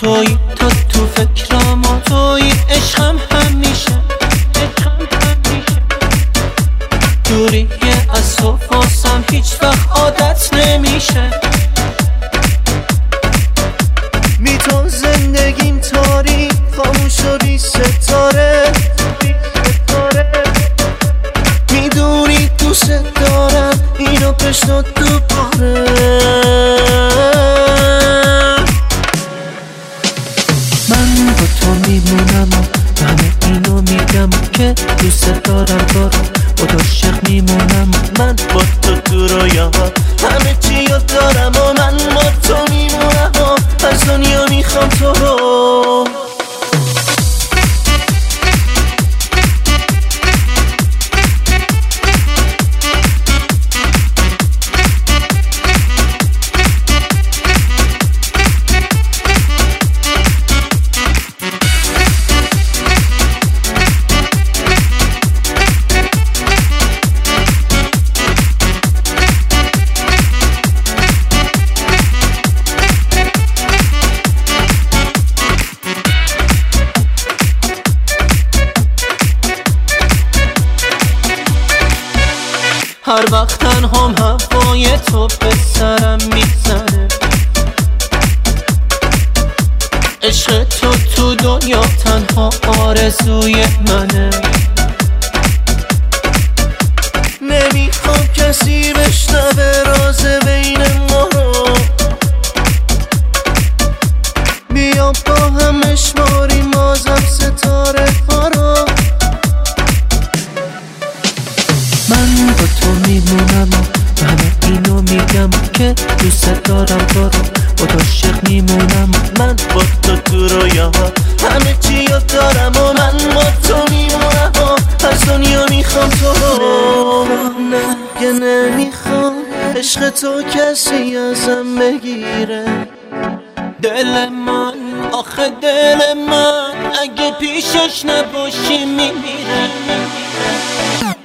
تویی، تو فکرام و تویی، عشقم همیشه. دوری از تو واسم هیچ وقت عادت نمیشه. میتون زندگیم تاریک، خاموش و بی ستاره. میدونی دوست دارم، اینو بشنو دوباره. من با تو میمونم و همه اینو میگم که دوست دارم و تو عاشق میمونم. من با تو رویاها همه چی رو دارم و من با تو میمونم و از دنیا میخوام تو رو. هر وقت تنهام هوای تو به سرم میزنه. عشق تو دنیا تنها آرزوی منه. نمیخوام کسی بشنوه راز بین ما رو. بیا با هم بشماریم بازم ستاره ها رو. من با تو میمونم و همه اینو میگم که دوست دارم تو رو و تو عاشق میمونم. من با تو رویاها همه چی رو دارم و من با تو میمونم و از دنیا میخوام تو رو. نه نمیخوام عشق تو کسی ازم بگیره. دل من آخه دل من اگه پیشش نباشی میمیره.